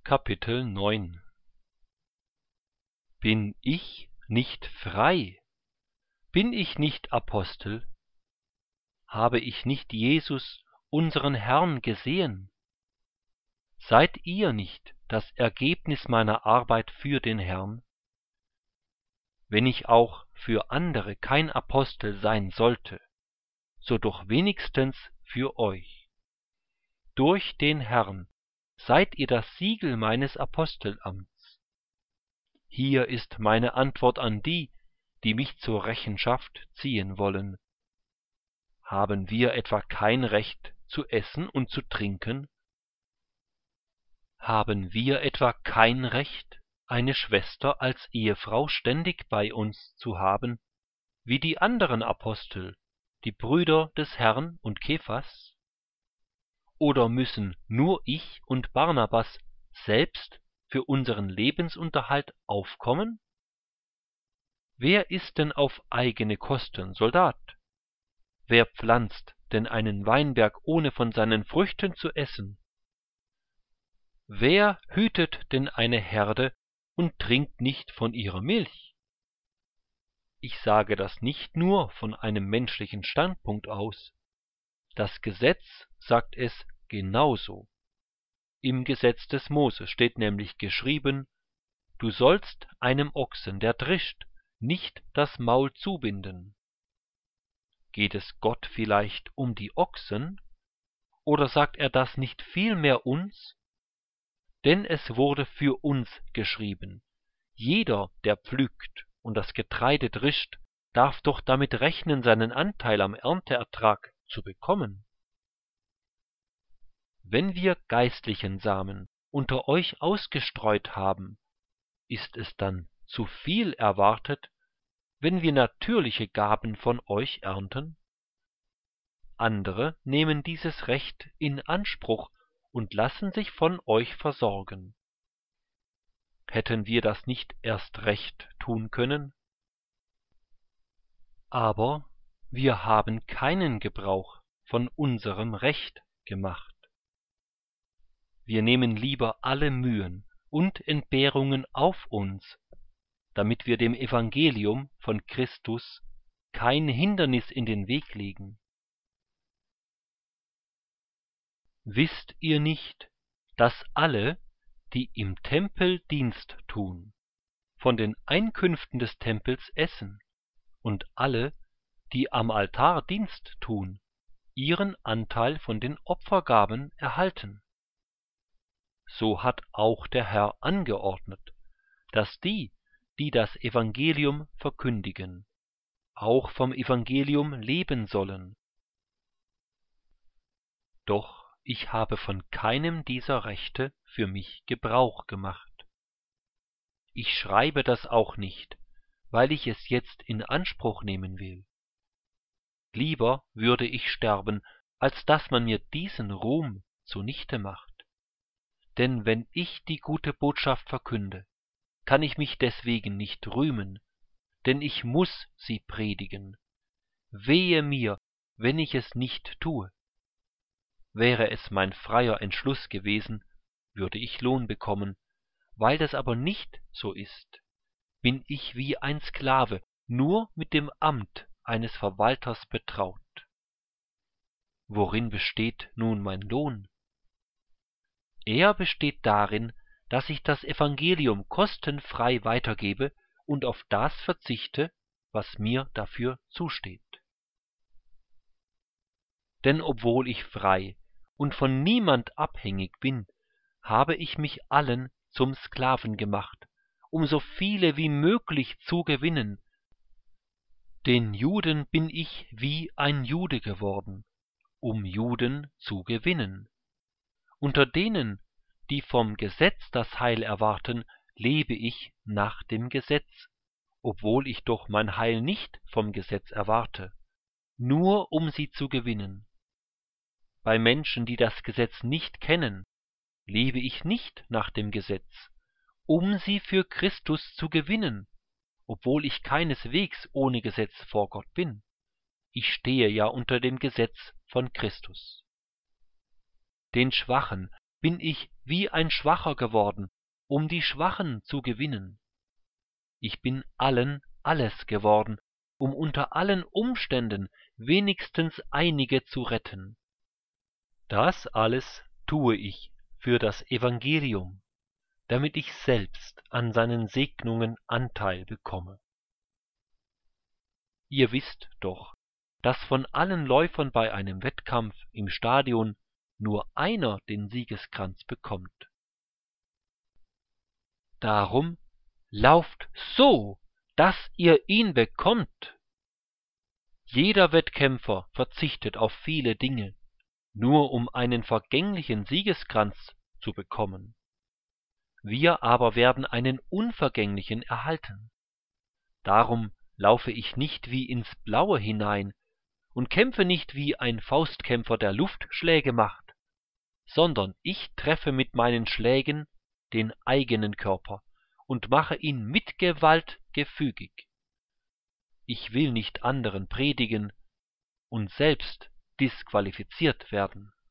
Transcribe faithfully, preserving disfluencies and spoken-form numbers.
Kapitel neun. Bin ich nicht frei? Bin ich nicht Apostel? Habe ich nicht Jesus, unseren Herrn, gesehen? Seid ihr nicht das Ergebnis meiner Arbeit für den Herrn? Wenn ich auch für andere kein Apostel sein sollte, so doch wenigstens für euch. Durch den Herrn seid ihr das Siegel meines Apostelamts. Hier ist meine Antwort an die, die mich zur Rechenschaft ziehen wollen. Haben wir etwa kein Recht zu essen und zu trinken? Haben wir etwa kein Recht, eine Schwester als Ehefrau ständig bei uns zu haben, wie die anderen Apostel, die Brüder des Herrn und Kephas? Oder müssen nur ich und Barnabas selbst für unseren Lebensunterhalt aufkommen? Wer ist denn auf eigene Kosten Soldat? Wer pflanzt denn einen Weinberg, ohne von seinen Früchten zu essen? Wer hütet denn eine Herde und trinkt nicht von ihrer Milch? Ich sage das nicht nur von einem menschlichen Standpunkt aus. Das Gesetz sagt es genauso. Im Gesetz des Mose steht nämlich geschrieben: Du sollst einem Ochsen, der drischt, nicht das Maul zubinden. Geht es Gott vielleicht um die Ochsen? Oder sagt er das nicht vielmehr uns? Denn es wurde für uns geschrieben: Jeder, der pflügt und das Getreide drischt, darf doch damit rechnen, seinen Anteil am Ernteertrag zu bekommen. Wenn wir geistlichen Samen unter euch ausgestreut haben, ist es dann zu viel erwartet, wenn wir natürliche Gaben von euch ernten? Andere nehmen dieses Recht in Anspruch und lassen sich von euch versorgen. Hätten wir das nicht erst recht tun können? Aber wir haben keinen Gebrauch von unserem Recht gemacht. Wir nehmen lieber alle Mühen und Entbehrungen auf uns, damit wir dem Evangelium von Christus kein Hindernis in den Weg legen. Wisst ihr nicht, dass alle, die im Tempel Dienst tun, von den Einkünften des Tempels essen, und alle, die am Altar Dienst tun, ihren Anteil von den Opfergaben erhalten? So hat auch der Herr angeordnet, dass die, die das Evangelium verkündigen, auch vom Evangelium leben sollen. Doch ich habe von keinem dieser Rechte für mich Gebrauch gemacht. Ich schreibe das auch nicht, weil ich es jetzt in Anspruch nehmen will. Lieber würde ich sterben, als dass man mir diesen Ruhm zunichte macht. Denn wenn ich die gute Botschaft verkünde, kann ich mich deswegen nicht rühmen, denn ich muß sie predigen. Wehe mir, wenn ich es nicht tue. Wäre es mein freier Entschluss gewesen, würde ich Lohn bekommen. Weil das aber nicht so ist, bin ich wie ein Sklave, nur mit dem Amt eines Verwalters betraut. Worin besteht nun mein Lohn? Er besteht darin, dass ich das Evangelium kostenfrei weitergebe und auf das verzichte, was mir dafür zusteht. Denn obwohl ich frei und von niemand abhängig bin, habe ich mich allen zum Sklaven gemacht, um so viele wie möglich zu gewinnen. Den Juden bin ich wie ein Jude geworden, um Juden zu gewinnen. Unter denen, die vom Gesetz das Heil erwarten, lebe ich nach dem Gesetz, obwohl ich doch mein Heil nicht vom Gesetz erwarte, nur um sie zu gewinnen. Bei Menschen, die das Gesetz nicht kennen, lebe ich nicht nach dem Gesetz, um sie für Christus zu gewinnen, obwohl ich keineswegs ohne Gesetz vor Gott bin. Ich stehe ja unter dem Gesetz von Christus. Den Schwachen bin ich wie ein Schwacher geworden, um die Schwachen zu gewinnen. Ich bin allen alles geworden, um unter allen Umständen wenigstens einige zu retten. Das alles tue ich für das Evangelium, damit ich selbst an seinen Segnungen Anteil bekomme. Ihr wisst doch, dass von allen Läufern bei einem Wettkampf im Stadion nur einer den Siegeskranz bekommt. Darum lauft so, dass ihr ihn bekommt. Jeder Wettkämpfer verzichtet auf viele Dinge, nur um einen vergänglichen Siegeskranz zu bekommen. Wir aber werden einen unvergänglichen erhalten. Darum laufe ich nicht wie ins Blaue hinein und kämpfe nicht wie ein Faustkämpfer, der Luftschläge macht, sondern ich treffe mit meinen Schlägen den eigenen Körper und mache ihn mit Gewalt gefügig. Ich will nicht anderen predigen und selbst disqualifiziert werden.